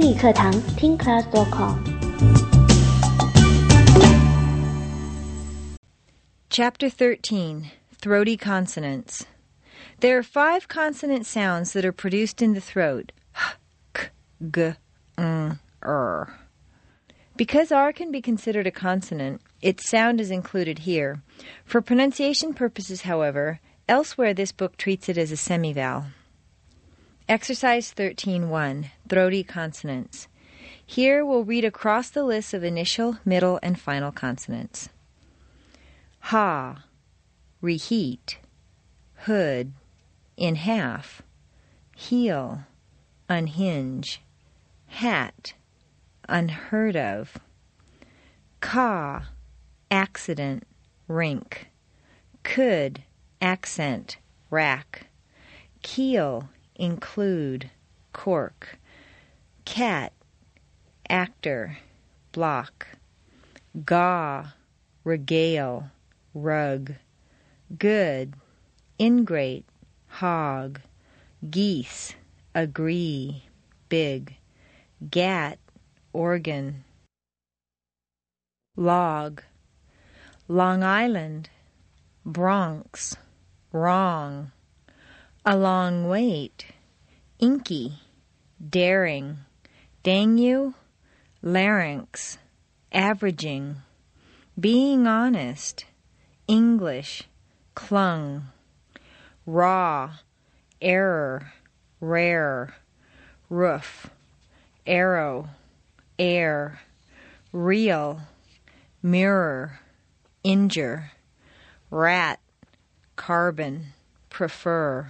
英语课堂听 class.com。 Chapter 13. Throaty Consonants. There are 5 consonant sounds that are produced in the throat. H, k, g, ng, r. Because R can be considered a consonant, its sound is included here. For pronunciation purposes, however, elsewhere this book treats it as a semivowel. Exercise 13.1. Throaty Consonants. Here we'll read across the list of initial, middle, and final consonants. Ha, reheat, hood, in half, heel, unhinge, hat, unheard of, caw, accident, rink, could, accent, rack, keel, include, cork, cat, actor, block, gaw, regale, rug, good, ingrate, hog, geese, agree, big, gat, organ, log, Long Island, Bronx, wrong, a long wait, inky, daring, dang you, larynx, averaging, being honest, English, clung, raw, error, rare, roof, arrow, air, real, mirror, injure, rat, carbon, prefer.